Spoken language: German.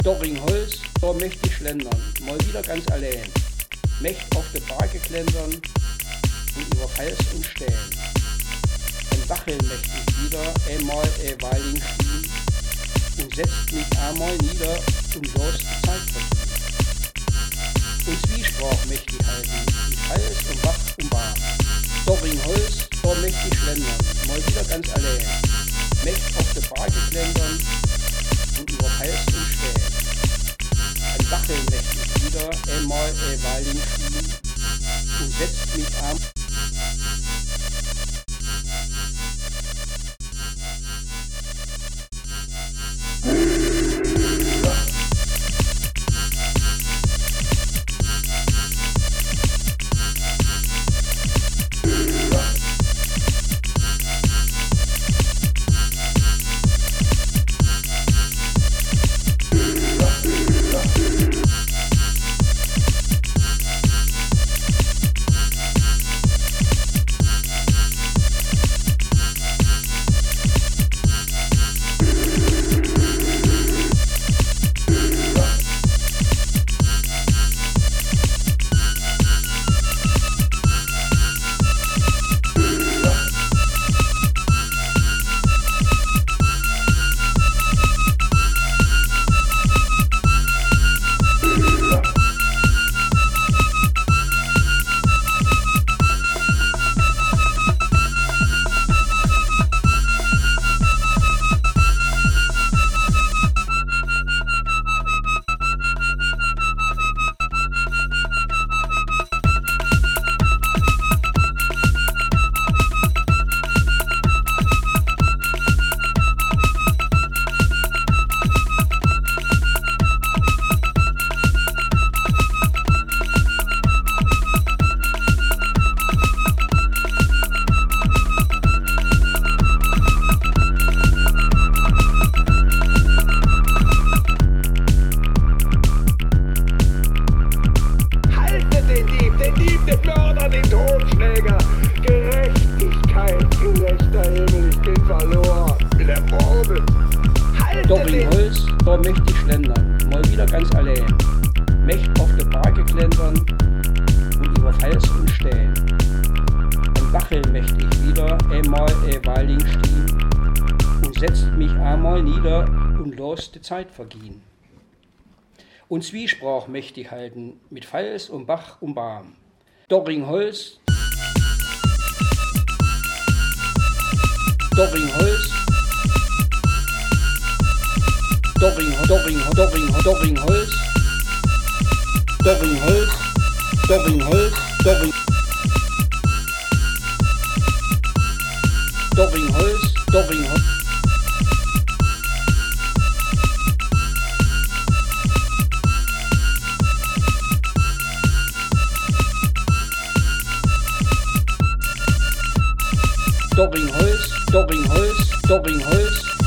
Doringholz, da möcht ich schlendern, mal wieder ganz allein. Möcht auf de Berge klendern und über Fels und Stellen. Ein Wacheln möcht ich wieder einmal Weiling stehen und setzt mich einmal nieder und los die Zeit vergehen. Und Zwiesprach möcht ich halten, mit Fels und Bach und Bahn. Doringholz, da möcht ich schlendern, mal wieder ganz allein. Möcht auf de Berge klendern und über Fels und Stellen. Ein Wacheln möcht ich wieder einmal Weiling stehen und setzt mich am den Totschläger! Gerechtigkeit, gerechter Himmel, ich bin verloren, bin ermordet! Doringholz, da möcht ich schlendern, mal wieder ganz allein. Möcht auf de Berge klendern und über Fels und Stellen. Ein Wacheln möcht ich wieder einmal Weiling stehen und setzt mich einmal nieder und los die Zeit vergehen. Und Zwiesprach möcht ich halten mit Fels und Bach und Bahn. Doringholz, Doringholz, Doringholz, Doringholz, Doringholz, Doringholz, Doringholz, Doringholz, Doringholz. Doringholz, Doringholz, Doringholz.